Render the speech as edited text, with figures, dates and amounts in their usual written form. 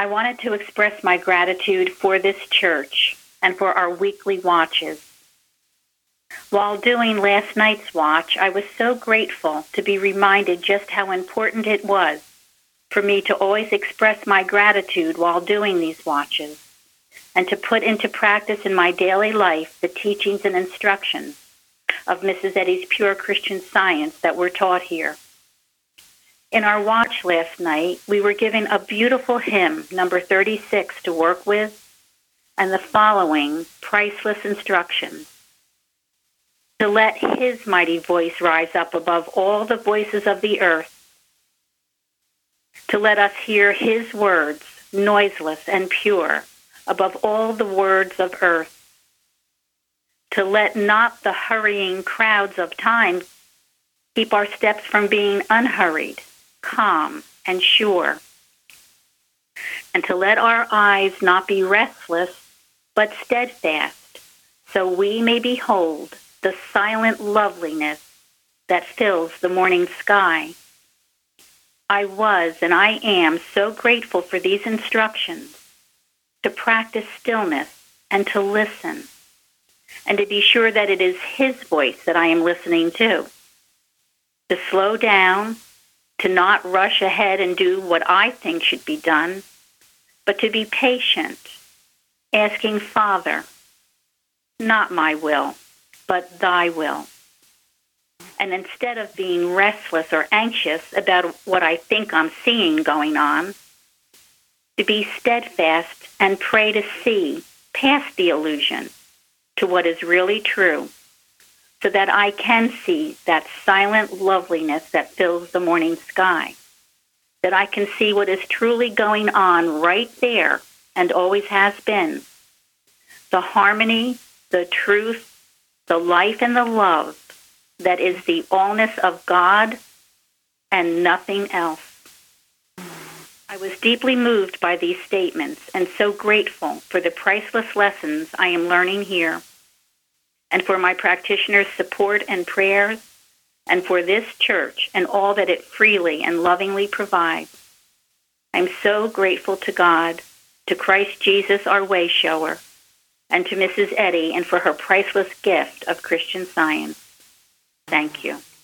I wanted to express my gratitude for this church and for our weekly watches. While doing last night's watch, I was so grateful to be reminded just how important it was for me to always express my gratitude while doing these watches and to put into practice in my daily life the teachings and instructions of Mrs. Eddy's Pure Christian Science that were taught here. In our watch last night, we were given a beautiful hymn, number 36, to work with, and the following priceless instructions. To let his mighty voice rise up above all the voices of the earth. To let us hear his words, noiseless and pure, above all the words of earth. To let not the hurrying crowds of time keep our steps from being unhurried, calm, and sure. And to let our eyes not be restless, but steadfast, so we may behold the silent loveliness that fills the morning sky. I was and I am so grateful for these instructions, to practice stillness and to listen, and to be sure that it is his voice that I am listening to slow down, to not rush ahead and do what I think should be done, but to be patient, asking, Father, not my will, but thy will. And instead of being restless or anxious about what I think I'm seeing going on, to be steadfast and pray to see past the illusion to what is really true, so that I can see that silent loveliness that fills the morning sky, that I can see what is truly going on right there and always has been, the harmony, the truth, the life and the love that is the allness of God and nothing else. I was deeply moved by these statements and so grateful for the priceless lessons I am learning here, and for my practitioners' support and prayers, and for this church and all that it freely and lovingly provides. I'm so grateful to God, to Christ Jesus, our way shower, and to Mrs. Eddy, and for her priceless gift of Christian Science. Thank you.